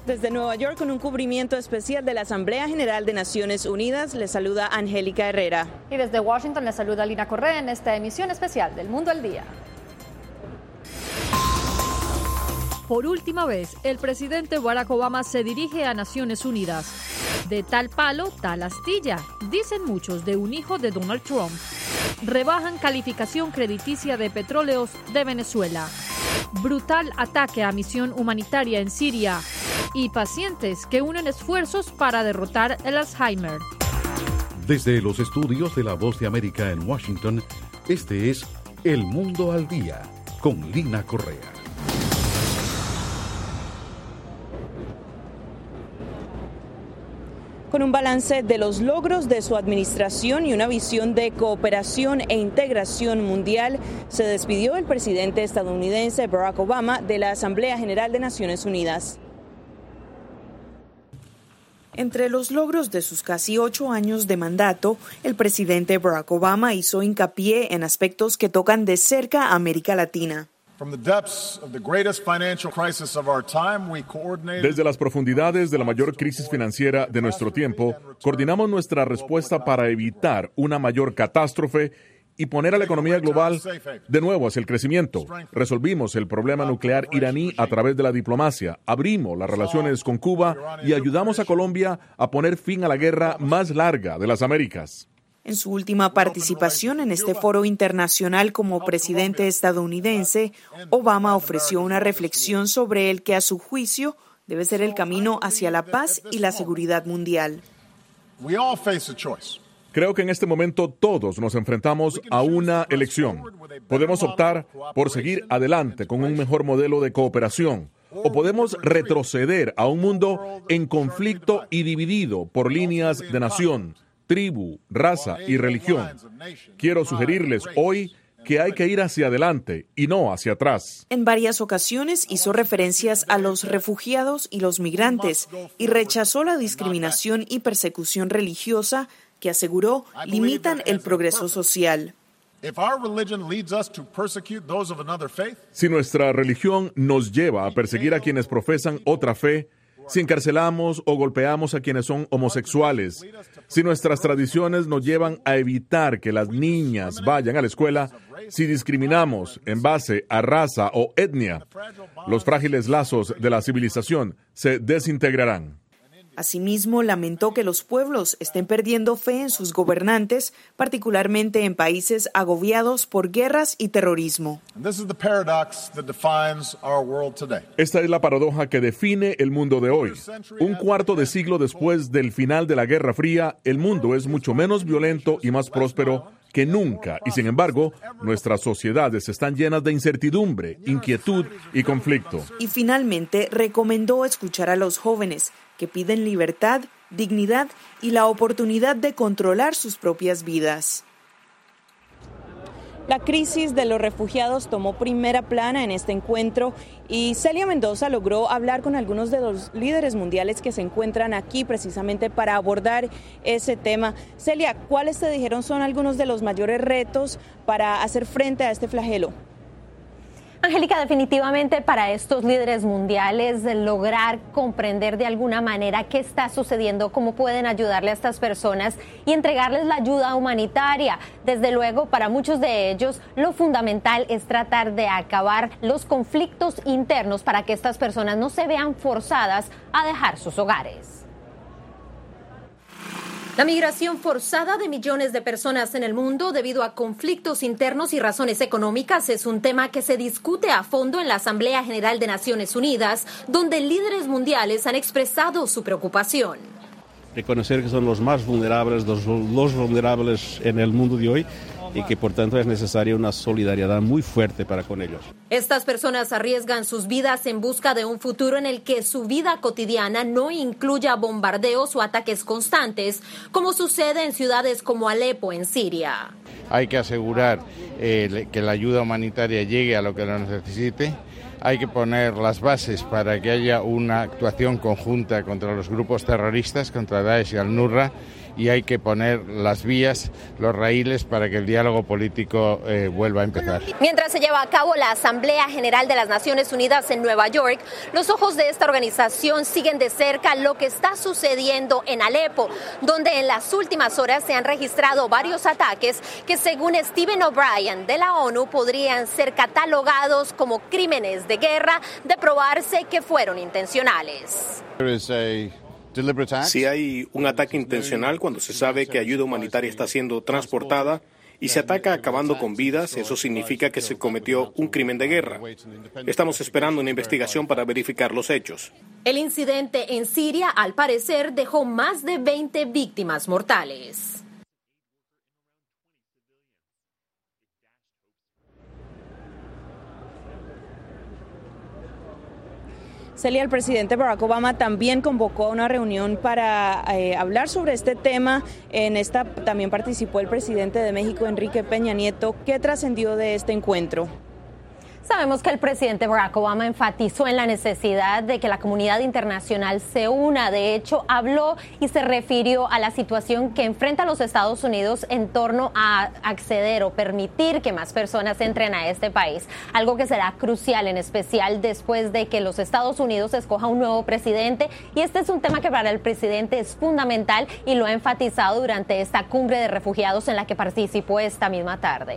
Desde Nueva York, con un cubrimiento especial de la Asamblea General de Naciones Unidas, les saluda Angélica Herrera. Y desde Washington les saluda Lina Correa en esta emisión especial del Mundo al Día. Por última vez, el presidente Barack Obama se dirige a Naciones Unidas. De tal palo, tal astilla, dicen muchos de un hijo de Donald Trump. Rebajan calificación crediticia de petróleos de Venezuela. Brutal ataque a misión humanitaria en Siria. Y pacientes que unen esfuerzos para derrotar el Alzheimer. Desde los estudios de La Voz de América en Washington, este es El Mundo al Día, con Lina Correa. Con un balance de los logros de su administración y una visión de cooperación e integración mundial, se despidió el presidente estadounidense Barack Obama de la Asamblea General de Naciones Unidas. Entre los logros de sus casi 8 años de mandato, el presidente Barack Obama hizo hincapié en aspectos que tocan de cerca a América Latina. Desde las profundidades de la mayor crisis financiera de nuestro tiempo, coordinamos nuestra respuesta para evitar una mayor catástrofe y poner a la economía global de nuevo hacia el crecimiento. Resolvimos el problema nuclear iraní a través de la diplomacia, abrimos las relaciones con Cuba y ayudamos a Colombia a poner fin a la guerra más larga de las Américas. En su última participación en este foro internacional como presidente estadounidense, Obama ofreció una reflexión sobre el que a su juicio debe ser el camino hacia la paz y la seguridad mundial. Creo que en este momento todos nos enfrentamos a una elección. Podemos optar por seguir adelante con un mejor modelo de cooperación, o podemos retroceder a un mundo en conflicto y dividido por líneas de nación, tribu, raza y religión. Quiero sugerirles hoy que hay que ir hacia adelante y no hacia atrás. En varias ocasiones hizo referencias a los refugiados y los migrantes y rechazó la discriminación y persecución religiosa que aseguró limitan el progreso social. Si nuestra religión nos lleva a perseguir a quienes profesan otra fe, si encarcelamos o golpeamos a quienes son homosexuales, si nuestras tradiciones nos llevan a evitar que las niñas vayan a la escuela, si discriminamos en base a raza o etnia, los frágiles lazos de la civilización se desintegrarán. Asimismo, lamentó que los pueblos estén perdiendo fe en sus gobernantes, particularmente en países agobiados por guerras y terrorismo. Esta es la paradoja que define el mundo de hoy. Un cuarto de siglo después del final de la Guerra Fría, el mundo es mucho menos violento y más próspero que nunca, y sin embargo, nuestras sociedades están llenas de incertidumbre, inquietud y conflicto. Y finalmente, recomendó escuchar a los jóvenes, que piden libertad, dignidad y la oportunidad de controlar sus propias vidas. La crisis de los refugiados tomó primera plana en este encuentro y Celia Mendoza logró hablar con algunos de los líderes mundiales que se encuentran aquí precisamente para abordar ese tema. Celia, ¿cuáles te dijeron son algunos de los mayores retos para hacer frente a este flagelo? Angélica, definitivamente para estos líderes mundiales lograr comprender de alguna manera qué está sucediendo, cómo pueden ayudarle a estas personas y entregarles la ayuda humanitaria. Desde luego, para muchos de ellos, lo fundamental es tratar de acabar los conflictos internos para que estas personas no se vean forzadas a dejar sus hogares. La migración forzada de millones de personas en el mundo debido a conflictos internos y razones económicas es un tema que se discute a fondo en la Asamblea General de Naciones Unidas, donde líderes mundiales han expresado su preocupación. Reconocer que son los más vulnerables, los vulnerables en el mundo de hoy, y que por tanto es necesaria una solidaridad muy fuerte para con ellos. Estas personas arriesgan sus vidas en busca de un futuro en el que su vida cotidiana no incluya bombardeos o ataques constantes, como sucede en ciudades como Alepo, en Siria. Hay que asegurar que la ayuda humanitaria llegue a lo que lo necesite. Hay que poner las bases para que haya una actuación conjunta contra los grupos terroristas, contra Daesh y Al-Nusra, y hay que poner las vías, los raíles para que el diálogo político vuelva a empezar. Mientras se lleva a cabo la Asamblea General de las Naciones Unidas en Nueva York, los ojos de esta organización siguen de cerca lo que está sucediendo en Alepo, donde en las últimas horas se han registrado varios ataques que, según Stephen O'Brien de la ONU, podrían ser catalogados como crímenes de guerra de probarse que fueron intencionales. Si hay un ataque intencional cuando se sabe que ayuda humanitaria está siendo transportada y se ataca acabando con vidas, eso significa que se cometió un crimen de guerra. Estamos esperando una investigación para verificar los hechos. El incidente en Siria, al parecer, dejó más de 20 víctimas mortales. Celia, el presidente Barack Obama también convocó una reunión para hablar sobre este tema. En esta también participó el presidente de México, Enrique Peña Nieto. ¿Qué trascendió de este encuentro? Sabemos que el presidente Barack Obama enfatizó en la necesidad de que la comunidad internacional se una. De hecho, habló y se refirió a la situación que enfrenta los Estados Unidos en torno a acceder o permitir que más personas entren a este país. Algo que será crucial, en especial después de que los Estados Unidos escoja un nuevo presidente. Y este es un tema que para el presidente es fundamental y lo ha enfatizado durante esta cumbre de refugiados en la que participó esta misma tarde.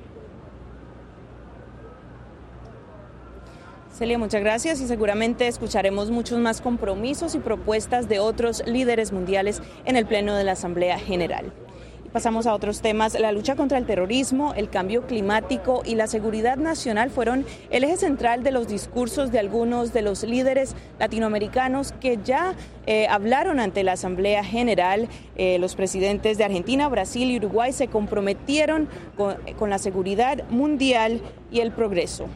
Celia, muchas gracias y seguramente escucharemos muchos más compromisos y propuestas de otros líderes mundiales en el Pleno de la Asamblea General. Y pasamos a otros temas. La lucha contra el terrorismo, el cambio climático y la seguridad nacional fueron el eje central de los discursos de algunos de los líderes latinoamericanos que ya hablaron ante la Asamblea General. Los presidentes de Argentina, Brasil y Uruguay se comprometieron con la seguridad mundial y el progreso.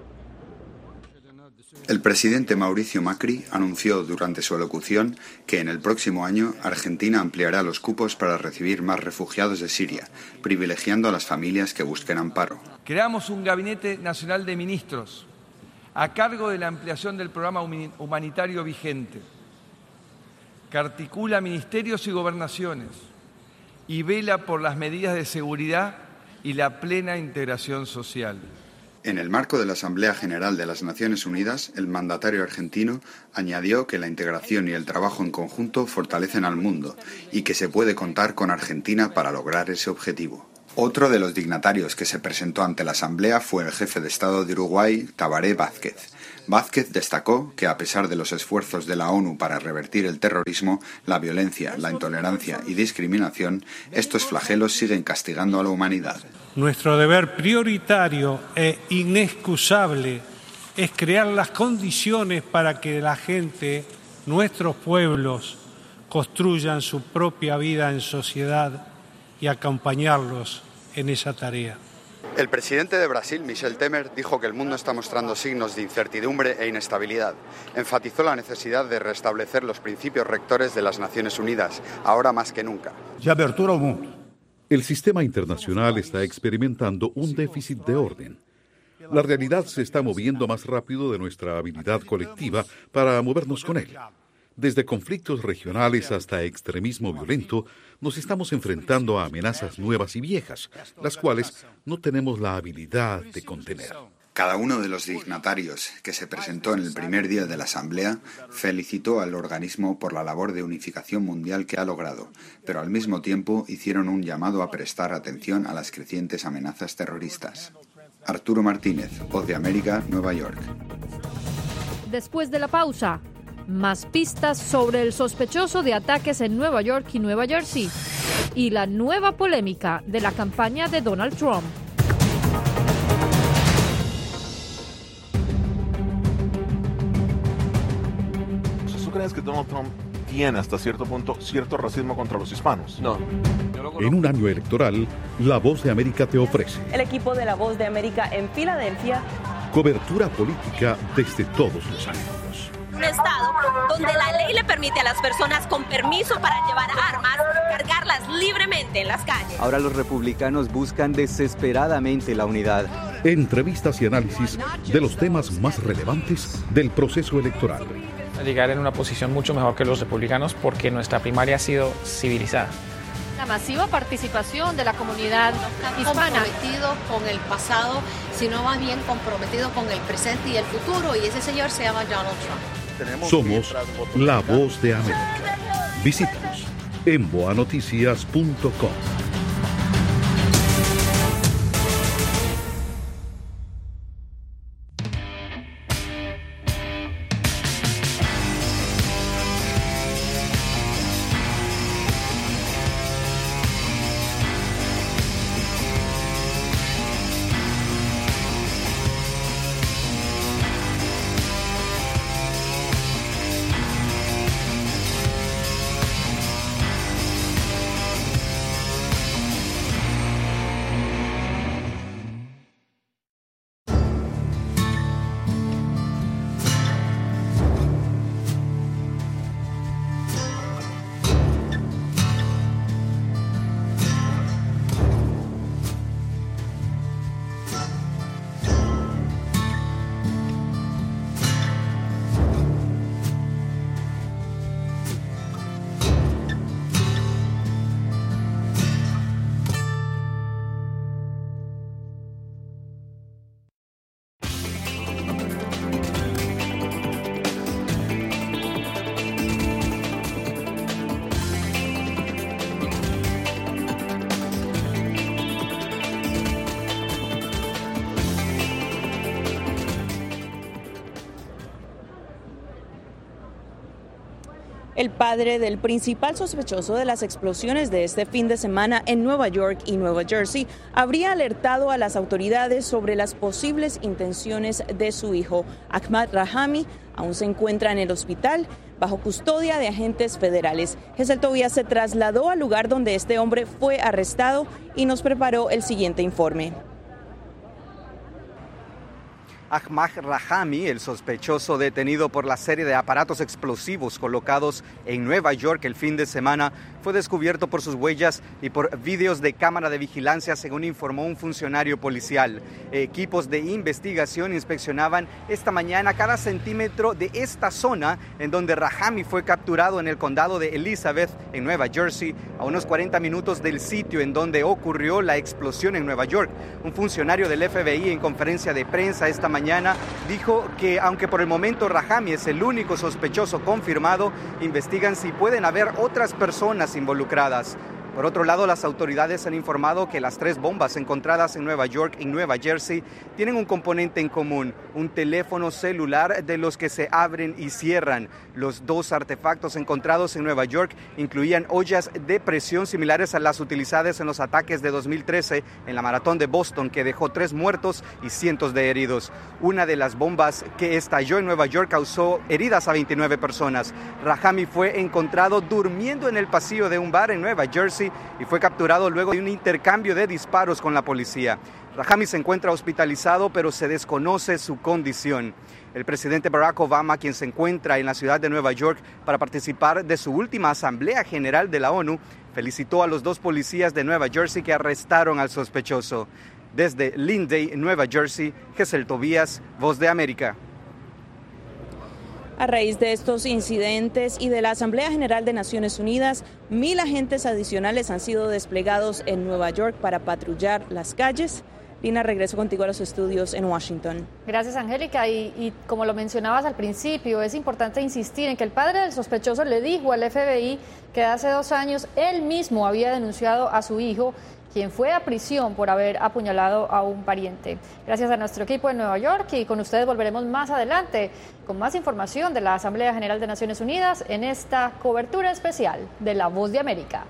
El presidente Mauricio Macri anunció durante su alocución que en el próximo año Argentina ampliará los cupos para recibir más refugiados de Siria, privilegiando a las familias que busquen amparo. Creamos un gabinete nacional de ministros a cargo de la ampliación del programa humanitario vigente, que articula ministerios y gobernaciones y vela por las medidas de seguridad y la plena integración social. En el marco de la Asamblea General de las Naciones Unidas, el mandatario argentino añadió que la integración y el trabajo en conjunto fortalecen al mundo y que se puede contar con Argentina para lograr ese objetivo. Otro de los dignatarios que se presentó ante la Asamblea fue el jefe de Estado de Uruguay, Tabaré Vázquez. Vázquez destacó que a pesar de los esfuerzos de la ONU para revertir el terrorismo, la violencia, la intolerancia y discriminación, estos flagelos siguen castigando a la humanidad. Nuestro deber prioritario e inexcusable es crear las condiciones para que la gente, nuestros pueblos, construyan su propia vida en sociedad y acompañarlos en esa tarea. El presidente de Brasil, Michel Temer, dijo que el mundo está mostrando signos de incertidumbre e inestabilidad. Enfatizó la necesidad de restablecer los principios rectores de las Naciones Unidas, ahora más que nunca. El sistema internacional está experimentando un déficit de orden. La realidad se está moviendo más rápido de nuestra habilidad colectiva para movernos con él. Desde conflictos regionales hasta extremismo violento, nos estamos enfrentando a amenazas nuevas y viejas, las cuales no tenemos la habilidad de contener. Cada uno de los dignatarios que se presentó en el primer día de la Asamblea felicitó al organismo por la labor de unificación mundial que ha logrado, pero al mismo tiempo hicieron un llamado a prestar atención a las crecientes amenazas terroristas. Arturo Martínez, Voz de América, Nueva York. Después de la pausa, más pistas sobre el sospechoso de ataques en Nueva York y Nueva Jersey y la nueva polémica de la campaña de Donald Trump. ¿Tú crees que Donald Trump tiene hasta cierto punto cierto racismo contra los hispanos? No. En un año electoral, La Voz de América te ofrece El equipo de La Voz de América en Filadelfia. cobertura política desde todos los ángulos. Un estado donde la ley le permite a las personas con permiso para llevar armas cargarlas libremente en las calles. Ahora los republicanos buscan desesperadamente la unidad. Entrevistas y análisis de los temas más relevantes del proceso electoral. llegar en una posición mucho mejor que los republicanos porque nuestra primaria ha sido civilizada. La masiva participación de la comunidad hispana. Comprometido con el pasado, sino más bien comprometido con el presente y el futuro, y ese señor se llama Donald Trump. Somos la voz de América. Visítanos en boanoticias.com. El padre del principal sospechoso de las explosiones de este fin de semana en Nueva York y Nueva Jersey habría alertado a las autoridades sobre las posibles intenciones de su hijo. Ahmad Rahami aún se encuentra en el hospital bajo custodia de agentes federales. Gesell Tobías se trasladó al lugar donde este hombre fue arrestado y nos preparó el siguiente informe. Ahmad Rahami, el sospechoso detenido por la serie de aparatos explosivos colocados en Nueva York el fin de semana, fue descubierto por sus huellas y por vídeos de cámara de vigilancia, según informó un funcionario policial. Equipos de investigación inspeccionaban esta mañana cada centímetro de esta zona en donde Rahami fue capturado en el condado de Elizabeth, en Nueva Jersey, a unos 40 minutos del sitio en donde ocurrió la explosión en Nueva York. Un funcionario del FBI en conferencia de prensa esta mañana dijo que aunque por el momento Rahami es el único sospechoso confirmado, investigan si pueden haber otras personas involucradas. Por otro lado, las autoridades han informado que las 3 bombas encontradas en Nueva York y Nueva Jersey tienen un componente en común, un teléfono celular de los que se abren y cierran. Los 2 artefactos encontrados en Nueva York incluían ollas de presión similares a las utilizadas en los ataques de 2013 en la maratón de Boston, que dejó 3 muertos y cientos de heridos. Una de las bombas que estalló en Nueva York causó heridas a 29 personas. Rahami fue encontrado durmiendo en el pasillo de un bar en Nueva Jersey y fue capturado luego de un intercambio de disparos con la policía. Rahami se encuentra hospitalizado, pero se desconoce su condición. El presidente Barack Obama, quien se encuentra en la ciudad de Nueva York para participar de su última Asamblea General de la ONU, felicitó a los 2 policías de Nueva Jersey que arrestaron al sospechoso. Desde Lindey, Nueva Jersey, Gesell Tobías, Voz de América. A raíz de estos incidentes y de la Asamblea General de Naciones Unidas, 1,000 agentes adicionales han sido desplegados en Nueva York para patrullar las calles. Lina, regreso contigo a los estudios en Washington. Gracias, Angélica. Y como lo mencionabas al principio, es importante insistir en que el padre del sospechoso le dijo al FBI que hace 2 años él mismo había denunciado a su hijo, quien fue a prisión por haber apuñalado a un pariente. Gracias a nuestro equipo en Nueva York, y con ustedes volveremos más adelante con más información de la Asamblea General de Naciones Unidas en esta cobertura especial de La Voz de América.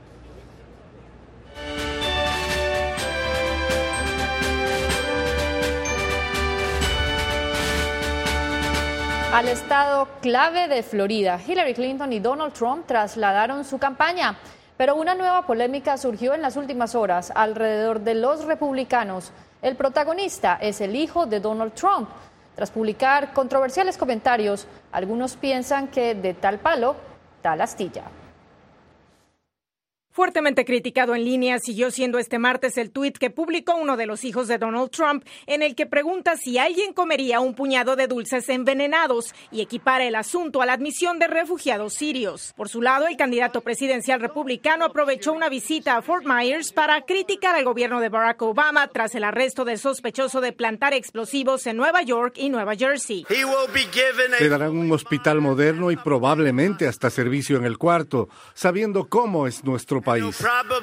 Al estado clave de Florida, Hillary Clinton y Donald Trump trasladaron su campaña. Pero una nueva polémica surgió en las últimas horas alrededor de los republicanos. El protagonista es el hijo de Donald Trump. Tras publicar controversiales comentarios, algunos piensan que de tal palo, tal astilla. Fuertemente criticado en línea, siguió siendo este martes el tuit que publicó uno de los hijos de Donald Trump, en el que pregunta si alguien comería un puñado de dulces envenenados y equipara el asunto a la admisión de refugiados sirios. Por su lado, el candidato presidencial republicano aprovechó una visita a Fort Myers para criticar al gobierno de Barack Obama tras el arresto del sospechoso de plantar explosivos en Nueva York y Nueva Jersey. Le darán un hospital moderno y probablemente hasta servicio en el cuarto, sabiendo cómo es nuestro país.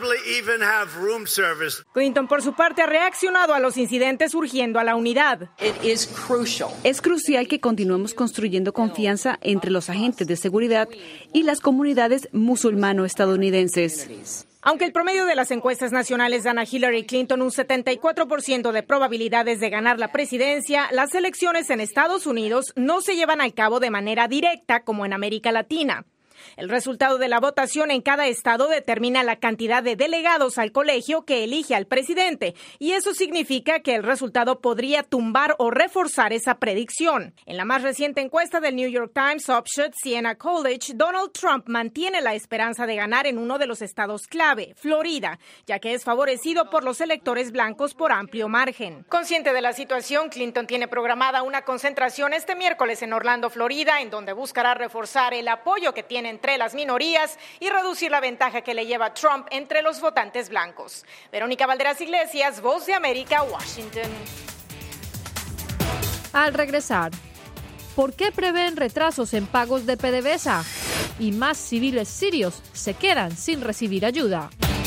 Clinton, por su parte, ha reaccionado a los incidentes urgiendo a la unidad. Es crucial que continuemos construyendo confianza entre los agentes de seguridad y las comunidades musulmano-estadounidenses. Aunque el promedio de las encuestas nacionales dan a Hillary Clinton un 74% de probabilidades de ganar la presidencia, las elecciones en Estados Unidos no se llevan a cabo de manera directa como en América Latina. El resultado de la votación en cada estado determina la cantidad de delegados al colegio que elige al presidente, y eso significa que el resultado podría tumbar o reforzar esa predicción. En la más reciente encuesta del New York Times Upshot Siena College, Donald Trump mantiene la esperanza de ganar en uno de los estados clave, Florida, ya que es favorecido por los electores blancos por amplio margen. Consciente de la situación, Clinton tiene programada una concentración este miércoles en Orlando, Florida, en donde buscará reforzar el apoyo que tiene entre las minorías y reducir la ventaja que le lleva Trump entre los votantes blancos. Verónica Valderas Iglesias, Voz de América, Washington. Al regresar, ¿por qué prevén retrasos en pagos de PDVSA? Y más civiles sirios se quedan sin recibir ayuda.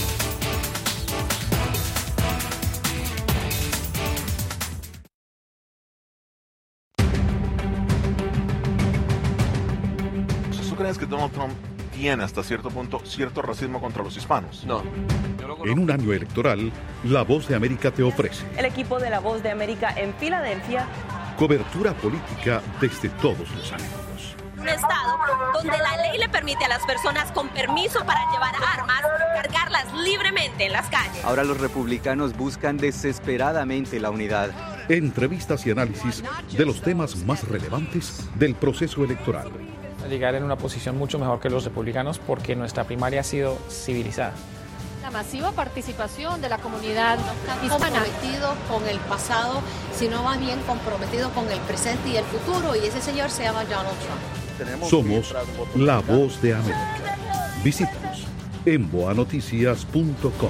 ¿Tú crees que Donald Trump tiene hasta cierto punto cierto racismo contra los hispanos? No. En un año electoral, La Voz de América te ofrece El equipo de La Voz de América en Filadelfia. cobertura política desde todos los ángulos. Un estado donde la ley le permite a las personas con permiso para llevar armas cargarlas libremente en las calles. Ahora los republicanos buscan desesperadamente la unidad. Entrevistas y análisis de los temas más relevantes del proceso electoral. Llegar en una posición mucho mejor que los republicanos porque nuestra primaria ha sido civilizada. La masiva participación de la comunidad hispana. Comprometido con el pasado, sino más bien comprometido con el presente y el futuro, y ese señor se llama Donald Trump. Somos La Voz de América. Visítanos en boanoticias.com.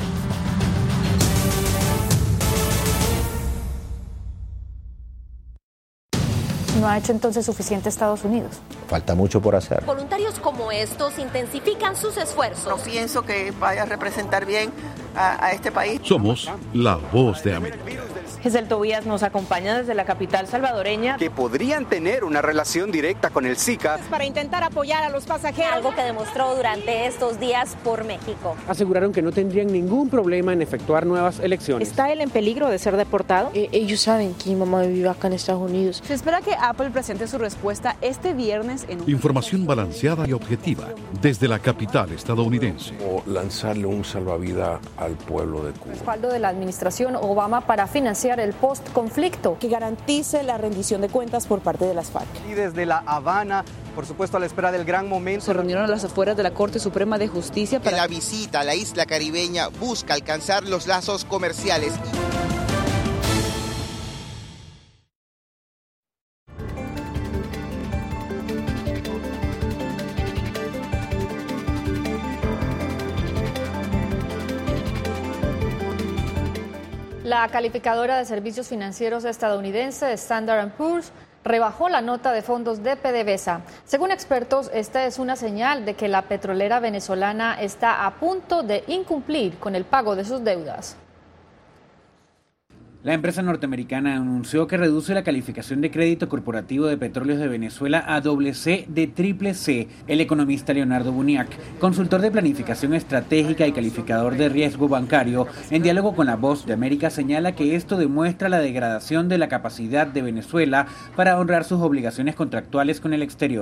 ¿No ha hecho entonces suficiente Estados Unidos? Falta mucho por hacer. Voluntarios como estos intensifican sus esfuerzos. No pienso que vaya a representar bien a este país. Somos La Voz de América. Giselle Tobías nos acompaña desde la capital salvadoreña. Que podrían tener una relación directa con el Zika. Para intentar apoyar a los pasajeros. Algo que demostró durante estos días por México. Aseguraron que no tendrían ningún problema en efectuar nuevas elecciones. ¿Está él en peligro de ser deportado? Ellos saben que mi mamá vive acá en Estados Unidos. Se espera que Apple presente su respuesta este viernes en Información balanceada y objetiva desde la capital estadounidense. O lanzarle un salvavidas al pueblo de Cuba. Respaldo de la administración Obama para financiar el post-conflicto. Que garantice la rendición de cuentas por parte de las FARC. Y desde La Habana, por supuesto a la espera del gran momento. Se reunieron a las afueras de la Corte Suprema de Justicia para... La visita a la isla caribeña busca alcanzar los lazos comerciales. La calificadora de servicios financieros estadounidense Standard & Poor's rebajó la nota de fondos de PDVSA. Según expertos, esta es una señal de que la petrolera venezolana está a punto de incumplir con el pago de sus deudas. La empresa norteamericana anunció que reduce la calificación de crédito corporativo de Petróleos de Venezuela a CC de CCC. El economista Leonardo Buniac, consultor de planificación estratégica y calificador de riesgo bancario, en diálogo con La Voz de América, señala que esto demuestra la degradación de la capacidad de Venezuela para honrar sus obligaciones contractuales con el exterior.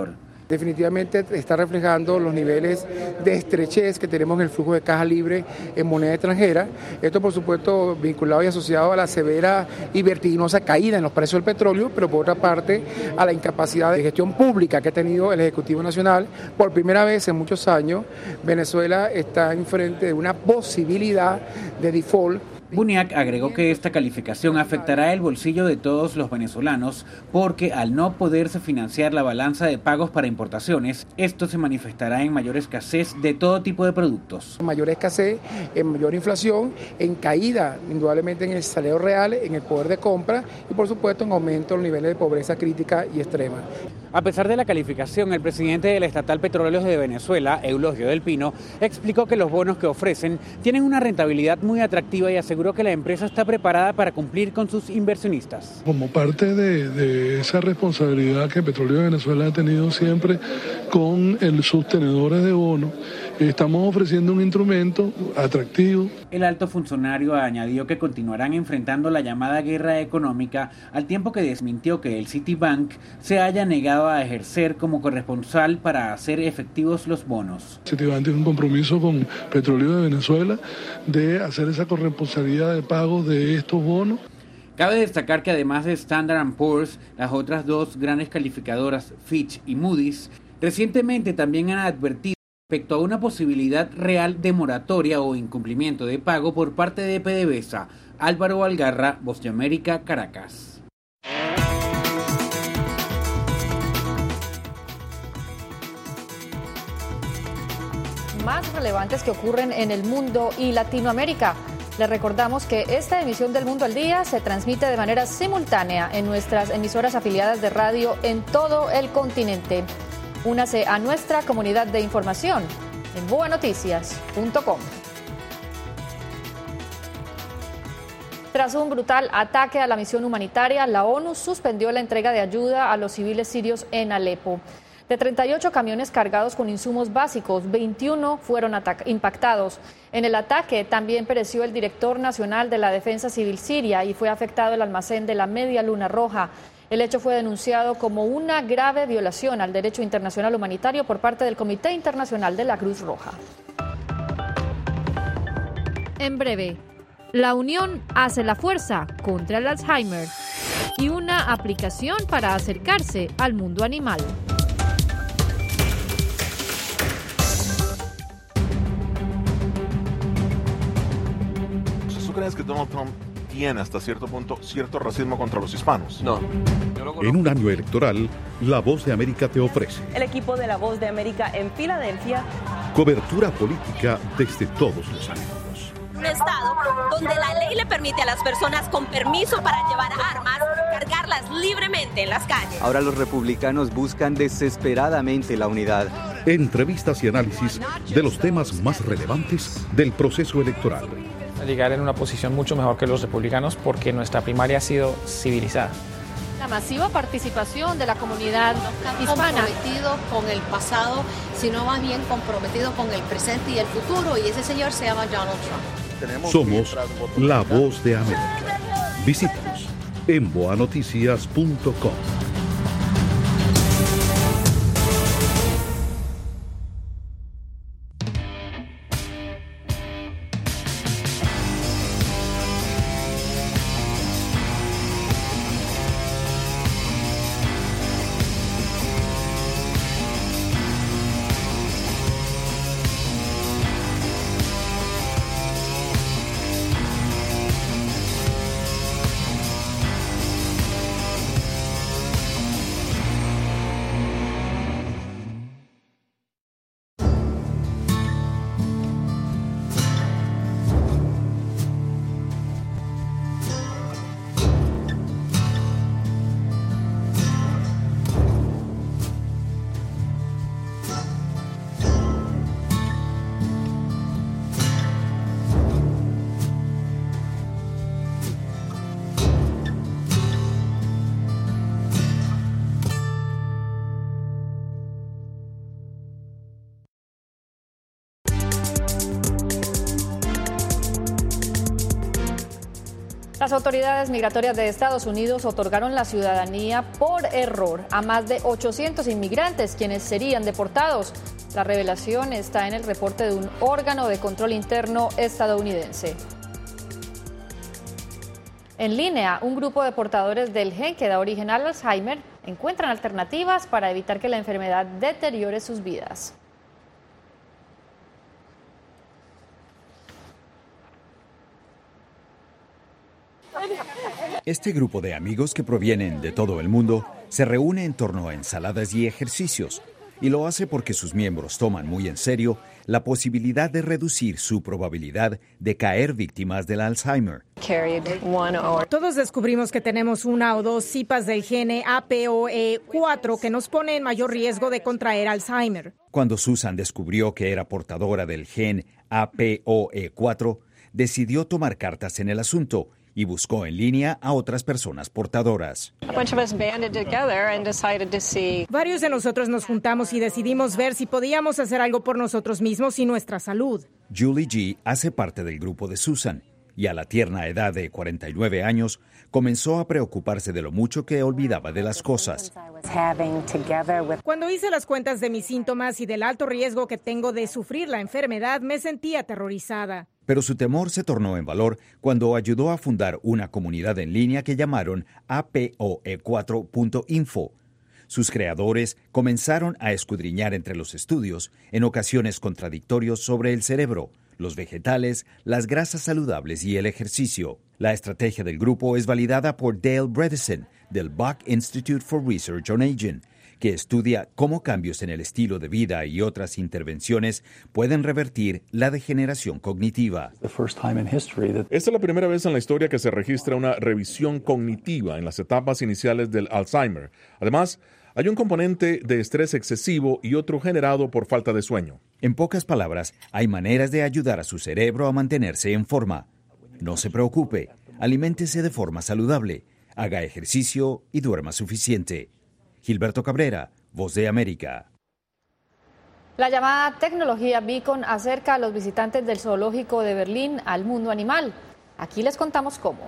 Definitivamente está reflejando los niveles de estrechez que tenemos en el flujo de caja libre en moneda extranjera. Esto, por supuesto, vinculado y asociado a la severa y vertiginosa caída en los precios del petróleo, pero por otra parte a la incapacidad de gestión pública que ha tenido el Ejecutivo Nacional. Por primera vez en muchos años, Venezuela está enfrente de una posibilidad de default. Buniac agregó que esta calificación afectará el bolsillo de todos los venezolanos porque al no poderse financiar la balanza de pagos para importaciones, esto se manifestará en mayor escasez de todo tipo de productos. Mayor escasez, en mayor inflación, en caída indudablemente en el salario real, en el poder de compra y por supuesto en aumento de los niveles de pobreza crítica y extrema. A pesar de la calificación, el presidente de la estatal Petróleos de Venezuela, Eulogio del Pino, explicó que los bonos que ofrecen tienen una rentabilidad muy atractiva y aseguró que la empresa está preparada para cumplir con sus inversionistas. Como parte de esa responsabilidad que Petróleo de Venezuela ha tenido siempre con sus tenedores de bonos, estamos ofreciendo un instrumento atractivo. El alto funcionario añadió que continuarán enfrentando la llamada guerra económica al tiempo que desmintió que el Citibank se haya negado a ejercer como corresponsal para hacer efectivos los bonos. Citibank tiene un compromiso con Petróleo de Venezuela de hacer esa corresponsabilidad de pago de estos bonos. Cabe destacar que además de Standard & Poor's, las otras dos grandes calificadoras, Fitch y Moody's, recientemente también han advertido respecto a una posibilidad real de moratoria o incumplimiento de pago por parte de PDVSA. Álvaro Algarra, Voz de América, Caracas. Más relevantes que ocurren en el mundo y Latinoamérica. Les recordamos que esta emisión del Mundo al Día se transmite de manera simultánea en nuestras emisoras afiliadas de radio en todo el continente. Únase a nuestra comunidad de información en boanoticias.com. Tras un brutal ataque a la misión humanitaria, la ONU suspendió la entrega de ayuda a los civiles sirios en Alepo. De 38 camiones cargados con insumos básicos, 21 fueron impactados. En el ataque también pereció el director nacional de la Defensa Civil Siria y fue afectado el almacén de la Media Luna Roja. El hecho fue denunciado como una grave violación al derecho internacional humanitario por parte del Comité Internacional de la Cruz Roja. En breve, la unión hace la fuerza contra el Alzheimer y una aplicación para acercarse al mundo animal. ¿Tú crees que Donald Trump tiene hasta cierto punto cierto racismo contra los hispanos? No. En un año electoral, La Voz de América te ofrece El equipo de La Voz de América en Filadelfia. cobertura política desde todos los ángulos. Un estado donde la ley le permite a las personas con permiso para llevar armas cargarlas libremente en las calles. Ahora los republicanos buscan desesperadamente la unidad. Entrevistas y análisis de los temas más relevantes del proceso electoral. Llegar en una posición mucho mejor que los republicanos porque nuestra primaria ha sido civilizada. La masiva participación de la comunidad hispana. Comprometido con el pasado, sino más bien comprometido con el presente y el futuro, y ese señor se llama Donald Trump. Somos La Voz de América. Visítanos en boanoticias.com. Las autoridades migratorias de Estados Unidos otorgaron la ciudadanía por error a más de 800 inmigrantes, quienes serían deportados. La revelación está en el reporte de un órgano de control interno estadounidense. En línea, un grupo de portadores del gen que da origen al Alzheimer encuentran alternativas para evitar que la enfermedad deteriore sus vidas. Este grupo de amigos que provienen de todo el mundo se reúne en torno a ensaladas y ejercicios, y lo hace porque sus miembros toman muy en serio la posibilidad de reducir su probabilidad de caer víctimas del Alzheimer. Todos descubrimos que tenemos una o dos cepas del gen APOE4 que nos pone en mayor riesgo de contraer Alzheimer. Cuando Susan descubrió que era portadora del gen APOE4, decidió tomar cartas en el asunto y buscó en línea a otras personas portadoras. Varios de nosotros nos juntamos y decidimos ver si podíamos hacer algo por nosotros mismos y nuestra salud. Julie G. hace parte del grupo de Susan y a la tierna edad de 49 años comenzó a preocuparse de lo mucho que olvidaba de las cosas. Cuando hice las cuentas de mis síntomas y del alto riesgo que tengo de sufrir la enfermedad, me sentí aterrorizada. Pero su temor se tornó en valor cuando ayudó a fundar una comunidad en línea que llamaron apoe4.info. Sus creadores comenzaron a escudriñar entre los estudios, en ocasiones contradictorios, sobre el cerebro, los vegetales, las grasas saludables y el ejercicio. La estrategia del grupo es validada por Dale Bredesen, del Buck Institute for Research on Aging, que estudia cómo cambios en el estilo de vida y otras intervenciones pueden revertir la degeneración cognitiva. Esta es la primera vez en la historia que se registra una revisión cognitiva en las etapas iniciales del Alzheimer. Además, hay un componente de estrés excesivo y otro generado por falta de sueño. En pocas palabras, hay maneras de ayudar a su cerebro a mantenerse en forma. No se preocupe, aliméntese de forma saludable, haga ejercicio y duerma suficiente. Gilberto Cabrera, Voz de América. La llamada tecnología Beacon acerca a los visitantes del zoológico de Berlín al mundo animal. Aquí les contamos cómo.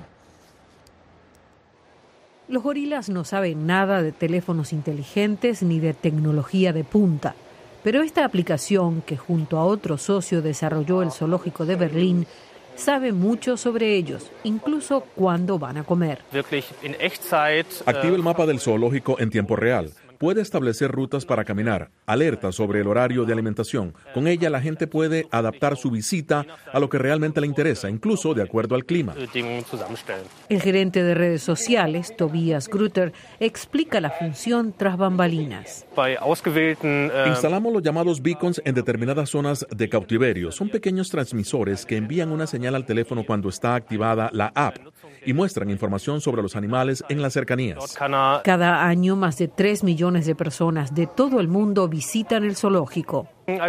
Los gorilas no saben nada de teléfonos inteligentes ni de tecnología de punta, pero esta aplicación que junto a otro socio desarrolló el zoológico de Berlín sabe mucho sobre ellos, incluso cuándo van a comer. Activa el mapa del zoológico en tiempo real. Puede establecer rutas para caminar, alertas sobre el horario de alimentación. Con ella la gente puede adaptar su visita a lo que realmente le interesa, incluso de acuerdo al clima. El gerente de redes sociales, Tobias Grutter, explica la función tras bambalinas. Instalamos los llamados beacons en determinadas zonas de cautiverio. Son pequeños transmisores que envían una señal al teléfono cuando está activada la app y muestran información sobre los animales en las cercanías. Cada año más de 3 millones de personas de todo el mundo visitan el zoológico.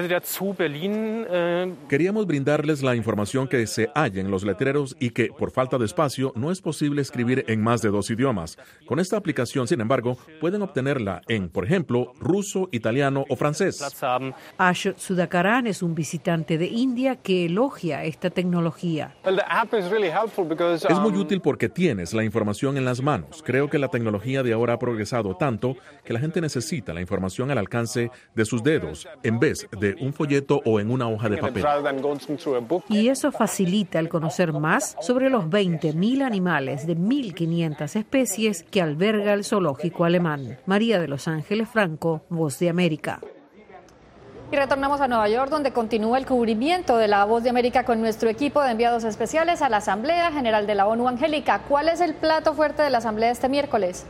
Queríamos brindarles la información que se halla en los letreros y que, por falta de espacio, no es posible escribir en más de 2 idiomas. Con esta aplicación, sin embargo, pueden obtenerla en, por ejemplo, ruso, italiano o francés. Ash Sudhakaran es un visitante de India que elogia esta tecnología. Es muy útil porque tienes la información en las manos. Creo que la tecnología de ahora ha progresado tanto que la gente necesita la información al alcance de sus dedos, en vez de un folleto o en una hoja de papel. Y eso facilita el conocer más sobre los 20.000 animales de 1.500 especies que alberga el zoológico alemán. María de Los Ángeles Franco, Voz de América. Y retornamos a Nueva York, donde continúa el cubrimiento de la Voz de América con nuestro equipo de enviados especiales a la Asamblea General de la ONU. Angélica, ¿cuál es el plato fuerte de la Asamblea este miércoles?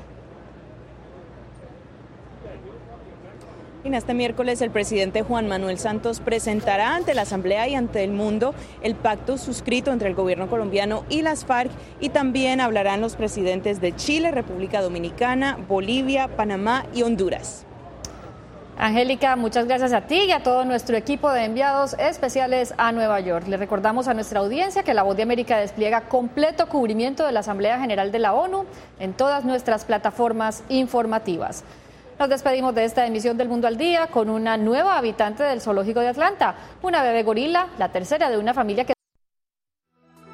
Este miércoles el presidente Juan Manuel Santos presentará ante la Asamblea y ante el mundo el pacto suscrito entre el gobierno colombiano y las FARC, y también hablarán los presidentes de Chile, República Dominicana, Bolivia, Panamá y Honduras. Angélica, muchas gracias a ti y a todo nuestro equipo de enviados especiales a Nueva York. Le recordamos a nuestra audiencia que La Voz de América despliega completo cubrimiento de la Asamblea General de la ONU en todas nuestras plataformas informativas. Nos despedimos de esta emisión del Mundo al Día con una nueva habitante del zoológico de Atlanta, una bebé gorila, la tercera de una familia que